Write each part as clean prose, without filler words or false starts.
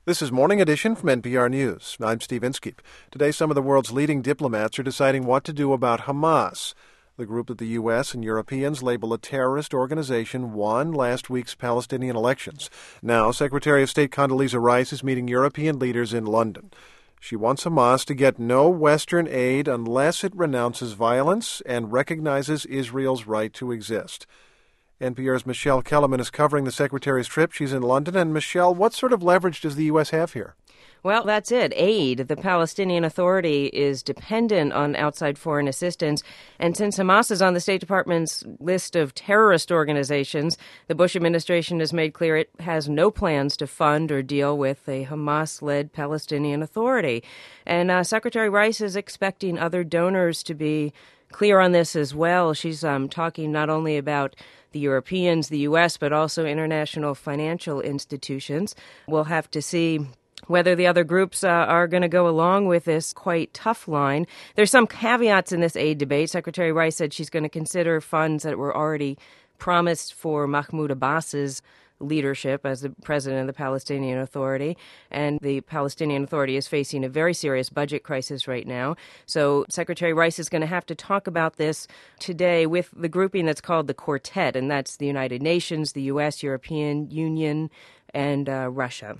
This is Morning Edition from NPR News. I'm Steve Inskeep. Today, some of the world's leading diplomats are deciding what to do about Hamas. The group that the U.S. and Europeans label a terrorist organization won last week's Palestinian elections. Now, Secretary of State Condoleezza Rice is meeting European leaders in London. She wants Hamas to get no Western aid unless it renounces violence and recognizes Israel's right to exist. NPR's Michelle Kellerman is covering the Secretary's trip. She's in London. And, Michelle, what sort of leverage does the U.S. have here? Well, that's it. Aid. The Palestinian Authority is dependent on outside foreign assistance. And since Hamas is on the State Department's list of terrorist organizations, the Bush administration has made clear it has no plans to fund or deal with a Hamas-led Palestinian Authority. And Secretary Rice is expecting other donors to be clear on this as well. She's talking not only about the Europeans, the U.S., but also international financial institutions. We'll have to see whether the other groups are going to go along with this quite tough line. There's some caveats in this aid debate. Secretary Rice said she's going to consider funds that were already promised for Mahmoud Abbas's leadership as the president of the Palestinian Authority. And the Palestinian Authority is facing a very serious budget crisis right now. So Secretary Rice is going to have to talk about this today with the grouping that's called the Quartet, and that's the United Nations, the U.S., European Union, and Russia.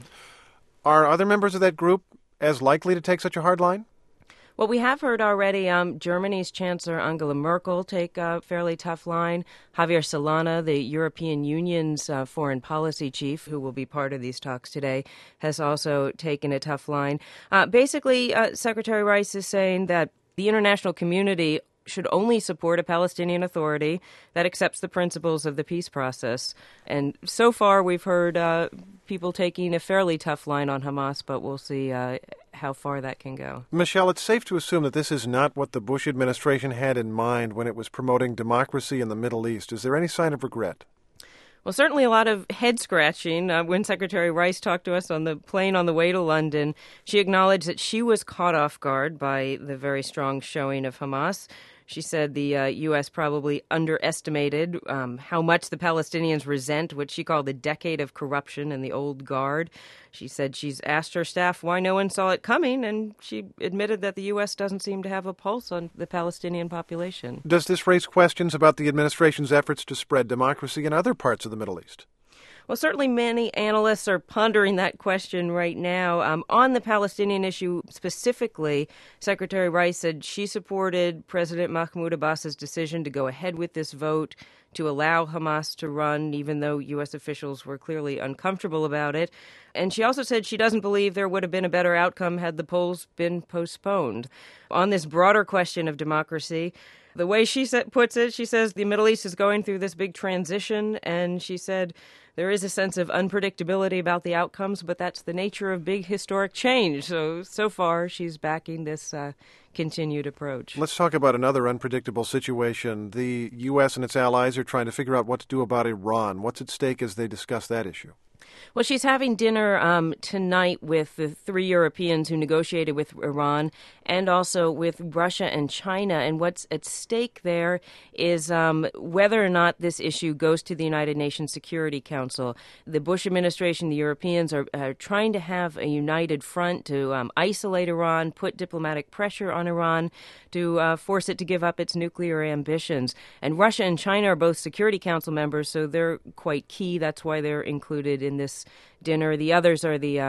Are other members of that group as likely to take such a hard line? Well, we have heard already Germany's Chancellor Angela Merkel take a fairly tough line. Javier Solana, the European Union's foreign policy chief, who will be part of these talks today, has also taken a tough line. Basically, Secretary Rice is saying that the international community should only support a Palestinian Authority that accepts the principles of the peace process. And so far, we've heard people taking a fairly tough line on Hamas, but we'll see how far that can go. Michelle, it's safe to assume that this is not what the Bush administration had in mind when it was promoting democracy in the Middle East. Is there any sign of regret? Well, certainly a lot of head-scratching. When Secretary Rice talked to us on the plane on the way to London, she acknowledged that she was caught off guard by the very strong showing of Hamas. She said the U.S. probably underestimated how much the Palestinians resent what she called the decade of corruption and the old guard. She said she's asked her staff why no one saw it coming, and she admitted that the U.S. doesn't seem to have a pulse on the Palestinian population. Does this raise questions about the administration's efforts to spread democracy in other parts of the Middle East? Well, certainly many analysts are pondering that question right now. On the Palestinian issue specifically, Secretary Rice said she supported President Mahmoud Abbas's decision to go ahead with this vote to allow Hamas to run, even though U.S. officials were clearly uncomfortable about it. And she also said she doesn't believe there would have been a better outcome had the polls been postponed. On this broader question of democracy, the way she puts it, she says the Middle East is going through this big transition, and she said there is a sense of unpredictability about the outcomes, but that's the nature of big historic change. So far, she's backing this continued approach. Let's talk about another unpredictable situation. The U.S. and its allies are trying to figure out what to do about Iran. What's at stake as they discuss that issue? Well, she's having dinner tonight with the three Europeans who negotiated with Iran and also with Russia and China. And what's at stake there is whether or not this issue goes to the United Nations Security Council. The Bush administration, the Europeans, are trying to have a united front to isolate Iran, put diplomatic pressure on Iran to force it to give up its nuclear ambitions. And Russia and China are both Security Council members, so they're quite key. That's why they're included in this dinner. The others are the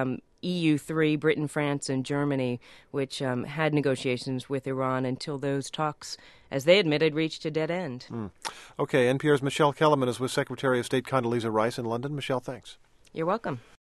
EU3, Britain, France, and Germany, which had negotiations with Iran until those talks, as they admitted, reached a dead end. Okay, NPR's Michelle Kellerman is with Secretary of State Condoleezza Rice in London. Michelle, thanks. You're welcome.